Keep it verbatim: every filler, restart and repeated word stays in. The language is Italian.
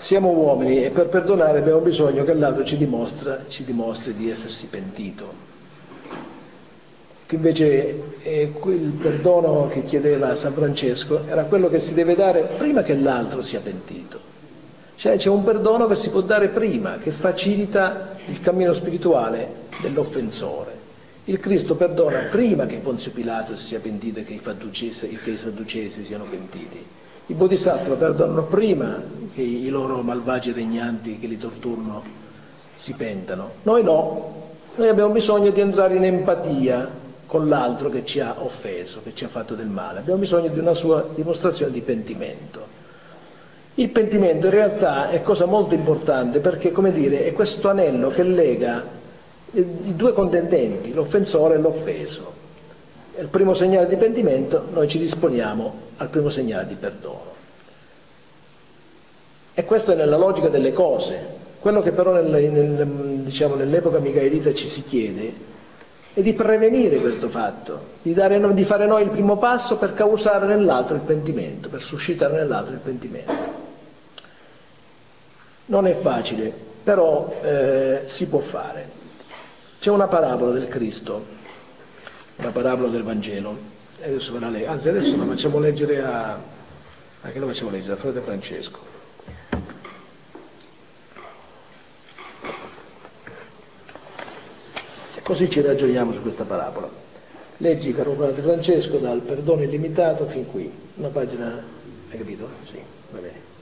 siamo uomini e per perdonare abbiamo bisogno che l'altro ci, dimostra, ci dimostri di essersi pentito. Che invece eh, il perdono che chiedeva San Francesco era quello che si deve dare prima che l'altro sia pentito. Cioè c'è un perdono che si può dare prima, che facilita il cammino spirituale dell'offensore. Il Cristo perdona prima che Ponzio Pilato si sia pentito e che i, Sadducesi, che i Sadducesi siano pentiti. I Bodhisattva perdonano prima che i loro malvagi regnanti che li torturano si pentano. Noi no, noi abbiamo bisogno di entrare in empatia con l'altro che ci ha offeso, che ci ha fatto del male. Abbiamo bisogno di una sua dimostrazione di pentimento. Il pentimento in realtà è cosa molto importante perché, come dire, è questo anello che lega i due contendenti, l'offensore e l'offeso. È il primo segnale di pentimento, noi ci disponiamo al primo segnale di perdono. E questo è nella logica delle cose. Quello che però nel, nel, diciamo, nell'epoca michaelita ci si chiede è di prevenire questo fatto, di, dare, di fare noi il primo passo per causare nell'altro il pentimento, per suscitare nell'altro il pentimento. Non è facile, però eh, si può fare. C'è una parabola del Cristo, una parabola del Vangelo, e adesso ve la leggo, anzi adesso la facciamo leggere a, a che la facciamo leggere? A frate Francesco. Così ci ragioniamo su questa parabola. Leggi, caro frate Francesco, dal perdono illimitato fin qui. Una pagina, hai capito? Sì, va bene.